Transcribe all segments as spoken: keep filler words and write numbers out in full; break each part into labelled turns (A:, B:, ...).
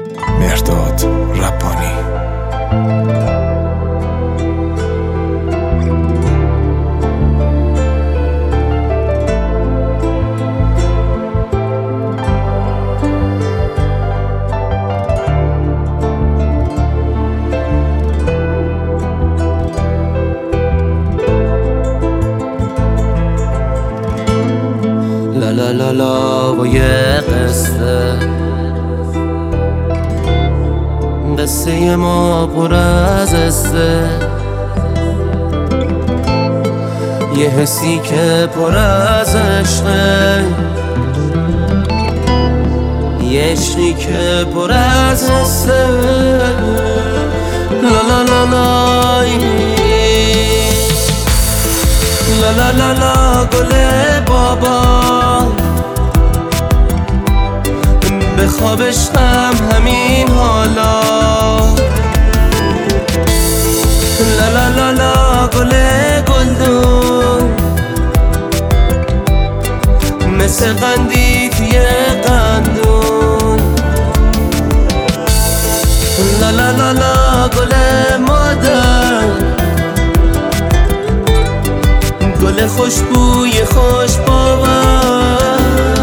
A: مهرداد ربانی.
B: لا لا لا لا و یه قصه قصه ما پر از قصه، یه حسی که پر از عشقه، یه عشقی که پر از حسه. لا لا لا لا لا لا لا لا گل بابا، به خواب عشقم همین حالا. لا لا لا لا گل گلدون، مثل قندی توی قندون. لا لا لا لا گل مادر، گل خوشبوی خوش باور.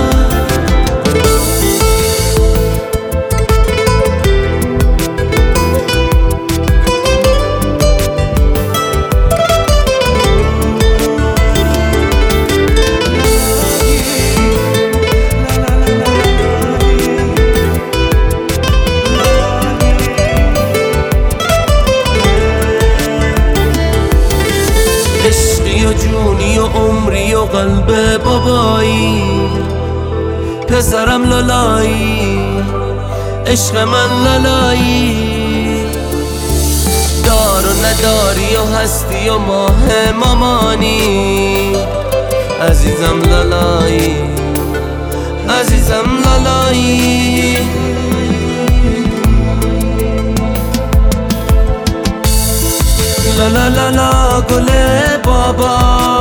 B: عشقی و جونی و عمری و قلب بابایی، پسرم لالایی، عشق من لالایی. دار و نداری و هستی و ماه مامانی، عزیزم لالایی، عزیزم لالایی. لا لا لا لا گل بابا،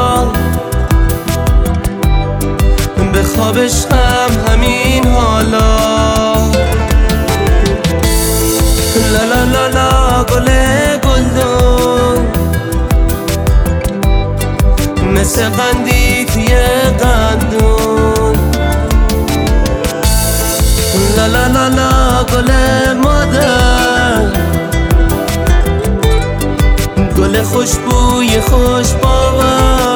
B: به خواب عشقم همین حالا. لا لا لا لا گل گلدون، مثل قندی توی قندون. لا لا لا لا گل مادر، گل خوشبوی خوش باور.